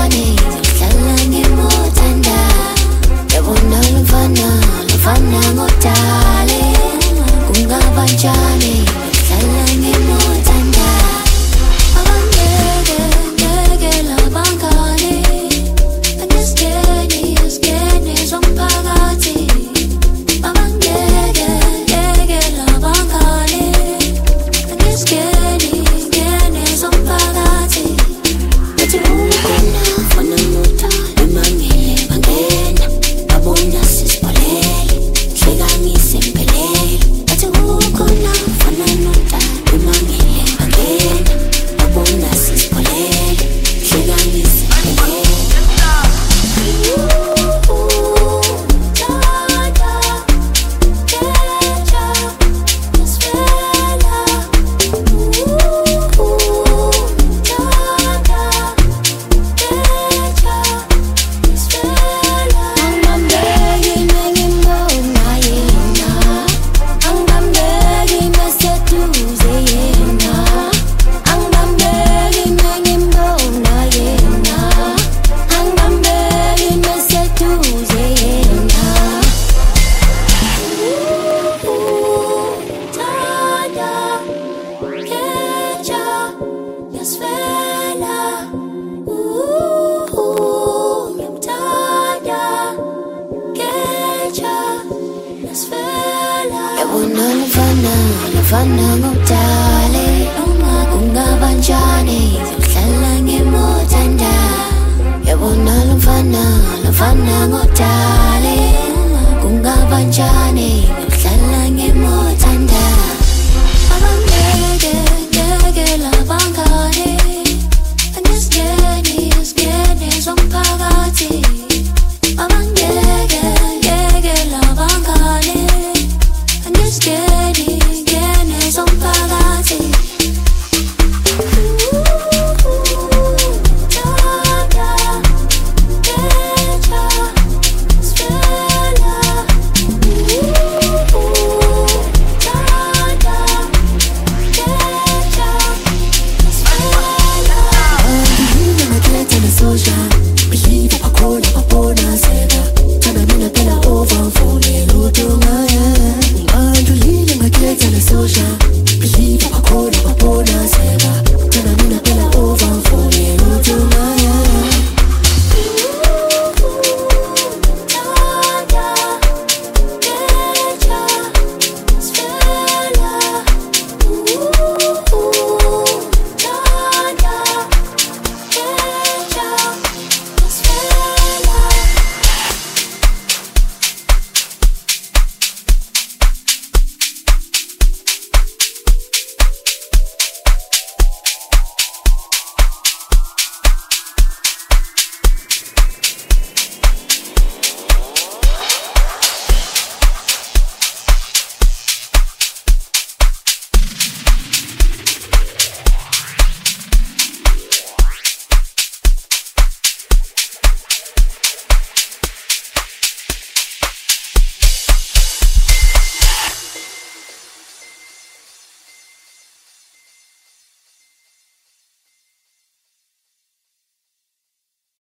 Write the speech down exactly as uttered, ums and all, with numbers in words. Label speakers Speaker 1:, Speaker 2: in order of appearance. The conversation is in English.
Speaker 1: njani ngizohlala ngimuthanda yabona lomfana lomfana ngodale kungaba njani ngizohlala ngimuthanda abangeke ngeke labangani angiskeni askeni zomphakathi abangeke ngeke labangani angiskeni skeni zomphakathi bathi ukhona fana muta emangele bangena babona sisipolele hleka ngisempelele bathi ukhona fana muta emangele bangena babona sisipolele hleka ngisempelele yabona lomfana lomfana ngodale kungaba njani ngizohlala ngimuthanda yabona lomfana lomfana ngodale kungaba njani ngizohlala ngimuthanda